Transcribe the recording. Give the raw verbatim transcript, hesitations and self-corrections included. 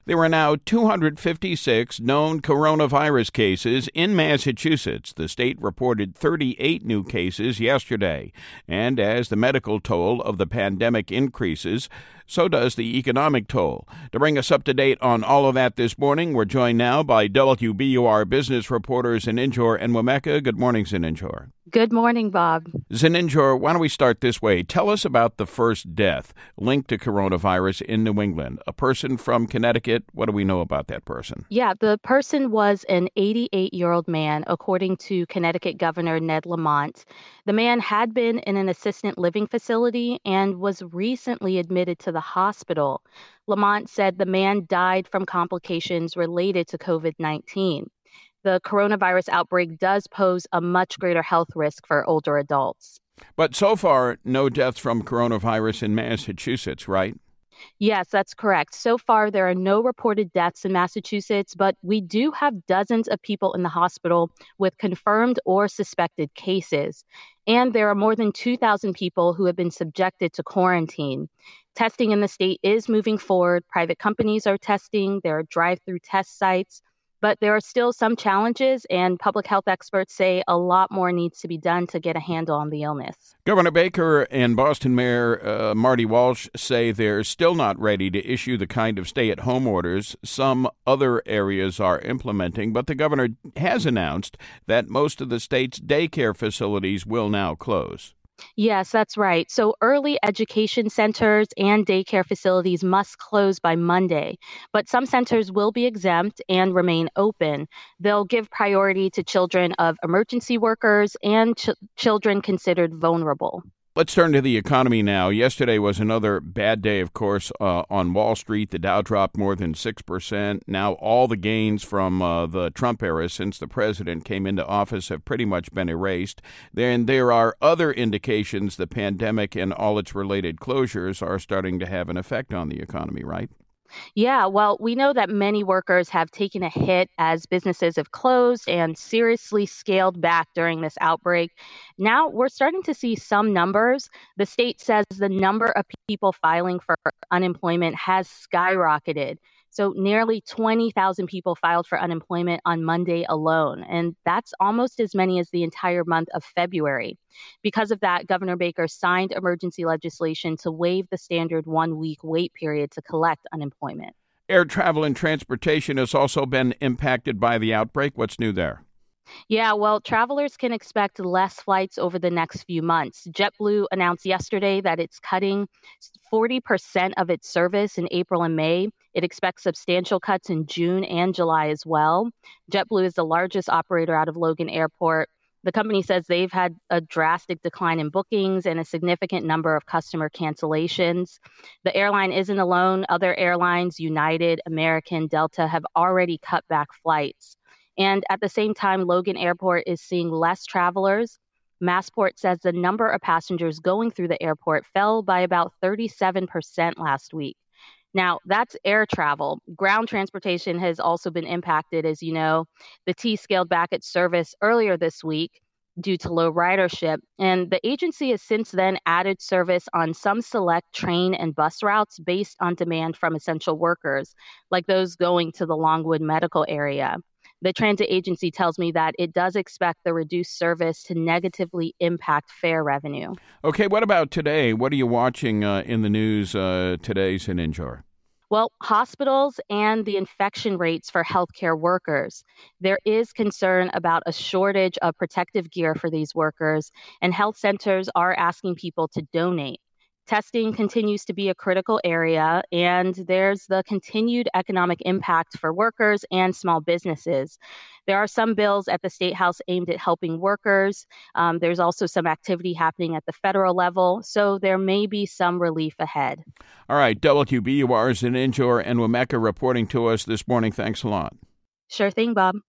There are now two hundred fifty-six known coronavirus cases in Massachusetts. The state reported thirty-eight new cases yesterday. And as the medical toll of the pandemic increases, so does the economic toll. To bring us up to date on all of that this morning, we're joined now by W B U R business reporters Zeninjor and Wemeka. Good morning, Zeninjor. Good morning, Bob. Zeninjor, why don't we start this way? Tell us about the first death linked to coronavirus in New England. A person from Connecticut. What do we know about that person? Yeah, the person was an eighty-eight-year-old man, according to Connecticut Governor Ned Lamont. The man had been in an assisted living facility and was recently admitted to the hospital. Lamont said the man died from complications related to covid nineteen. The coronavirus outbreak does pose a much greater health risk for older adults. But so far, no deaths from coronavirus in Massachusetts, right? Yes, that's correct. So far, there are no reported deaths in Massachusetts, but we do have dozens of people in the hospital with confirmed or suspected cases. And there are more than two thousand people who have been subjected to quarantine. Testing in the state is moving forward. Private companies are testing. There are drive-through test sites. But there are still some challenges, and public health experts say a lot more needs to be done to get a handle on the illness. Governor Baker and Boston Mayor uh, Marty Walsh say they're still not ready to issue the kind of stay-at-home orders some other areas are implementing, but the governor has announced that most of the state's daycare facilities will now close. Yes, that's right. So early education centers and daycare facilities must close by Monday, but some centers will be exempt and remain open. They'll give priority to children of emergency workers and ch- children considered vulnerable. Let's turn to the economy now. Yesterday was another bad day, of course, uh, on Wall Street. The Dow dropped more than six percent. Now all the gains from uh, the Trump era since the president came into office have pretty much been erased. Then there are other indications the pandemic and all its related closures are starting to have an effect on the economy, right? Yeah, well, we know that many workers have taken a hit as businesses have closed and seriously scaled back during this outbreak. Now we're starting to see some numbers. The state says the number of people filing for unemployment has skyrocketed. So nearly twenty thousand people filed for unemployment on Monday alone, and that's almost as many as the entire month of February. Because of that, Governor Baker signed emergency legislation to waive the standard one-week wait period to collect unemployment. Air travel and transportation has also been impacted by the outbreak. What's new there? Yeah, well, travelers can expect less flights over the next few months. JetBlue announced yesterday that it's cutting forty percent of its service in April and May. It expects substantial cuts in June and July as well. JetBlue is the largest operator out of Logan Airport. The company says they've had a drastic decline in bookings and a significant number of customer cancellations. The airline isn't alone. Other airlines, United, American, Delta, have already cut back flights. And at the same time, Logan Airport is seeing less travelers. Massport says the number of passengers going through the airport fell by about thirty-seven percent last week. Now, that's air travel. Ground transportation has also been impacted. As you know, the T scaled back its service earlier this week due to low ridership. And the agency has since then added service on some select train and bus routes based on demand from essential workers, like those going to the Longwood medical area. The transit agency tells me that it does expect the reduced service to negatively impact fare revenue. Okay, what about today? What are you watching uh, in the news uh, today, Zeninjor? Well, hospitals and the infection rates for healthcare workers. There is concern about a shortage of protective gear for these workers, and health centers are asking people to donate. Testing continues to be a critical area, and there's the continued economic impact for workers and small businesses. There are some bills at the State House aimed at helping workers. Um, there's also some activity happening at the federal level, so there may be some relief ahead. All right, W B U R's Zeninjor and Wemeka reporting to us this morning. Thanks a lot. Sure thing, Bob.